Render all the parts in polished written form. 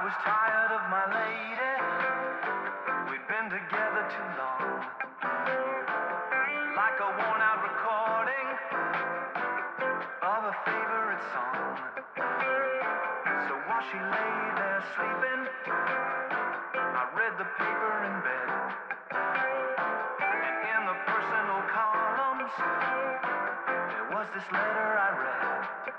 was tired of my lady. We'd been together too long, like a worn-out recording of a favorite song. So while she lay there sleeping, I read the paper in bed, and in the personal columns there was this letter I read.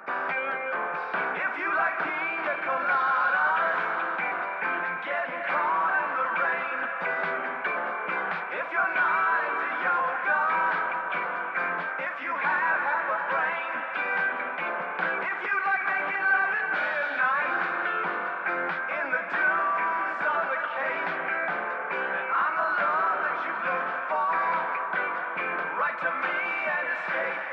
If you like pina coladas and getting caught in the rain, if you're not into yoga, if you have half a brain, if you like making love at midnight in the dunes on the Cape, then I'm the love that you've looked for. Write to me and escape.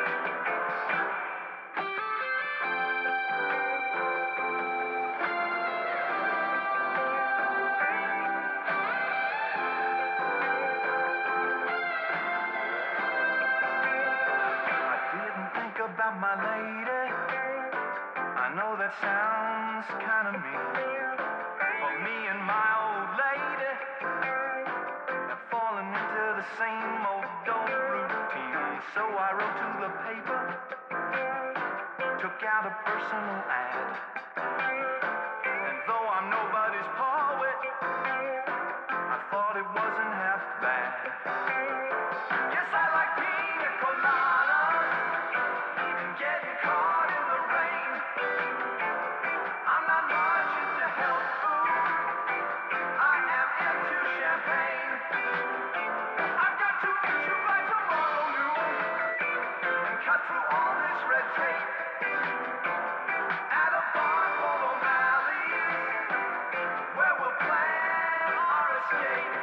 About my lady, I know that sounds kind of mean, but me and my old lady have fallen into the same old routine. So I wrote to the paper, took out a personal ad, and though I'm nobody's poet, I thought it wasn't half bad. Yes, I like pina coladas and getting caught in the rain. I'm not much into health food, I am into champagne. I've got to meet you by tomorrow noon and cut through all this red tape at a bar called O'Malley's, where we'll plan our escape.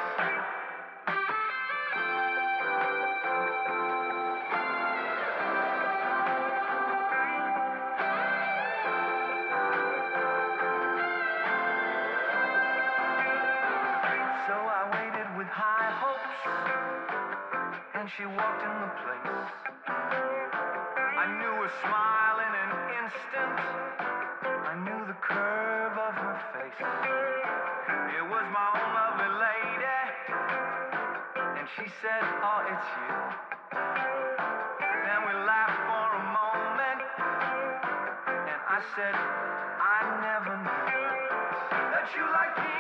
So I waited with high hopes, and she walked in the place. I knew her smile in an instant, I knew the curve of her face. It was my own lovely lady, and she said, oh, it's you. Then we laughed for a moment, and I said, I never knew that you like me.